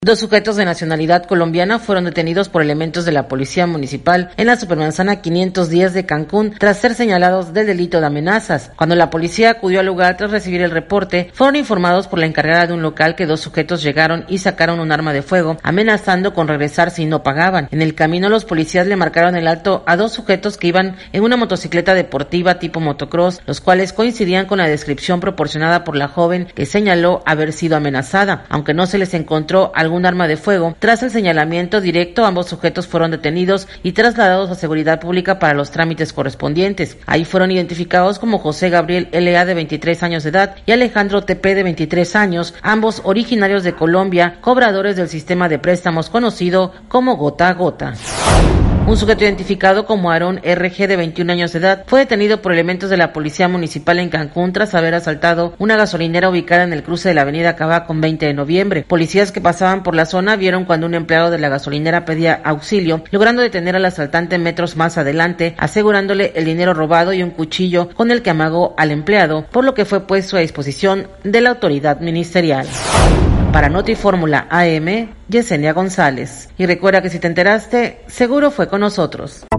Dos sujetos de nacionalidad colombiana fueron detenidos por elementos de la Policía Municipal en la Supermanzana 510 de Cancún tras ser señalados del delito de amenazas. Cuando la policía acudió al lugar tras recibir el reporte, fueron informados por la encargada de un local que dos sujetos llegaron y sacaron un arma de fuego, amenazando con regresar si no pagaban. En el camino, los policías le marcaron el alto a dos sujetos que iban en una motocicleta deportiva tipo motocross, los cuales coincidían con la descripción proporcionada por la joven que señaló haber sido amenazada. Aunque no se les encontró algún arma de fuego, tras el señalamiento directo, ambos sujetos fueron detenidos y trasladados a seguridad pública para los trámites correspondientes. Ahí fueron identificados como José Gabriel L.A. de 23 años de edad y Alejandro T.P. de 23 años, ambos originarios de Colombia, cobradores del sistema de préstamos conocido como Gota a Gota. Un sujeto identificado como Aarón R.G. de 21 años de edad fue detenido por elementos de la Policía Municipal en Cancún tras haber asaltado una gasolinera ubicada en el cruce de la avenida Cabá con 20 de noviembre. Policías que pasaban por la zona vieron cuando un empleado de la gasolinera pedía auxilio, logrando detener al asaltante metros más adelante, asegurándole el dinero robado y un cuchillo con el que amagó al empleado, por lo que fue puesto a disposición de la autoridad ministerial. Para Notifórmula AM, Yesenia González. Y recuerda que si te enteraste, seguro fue con nosotros.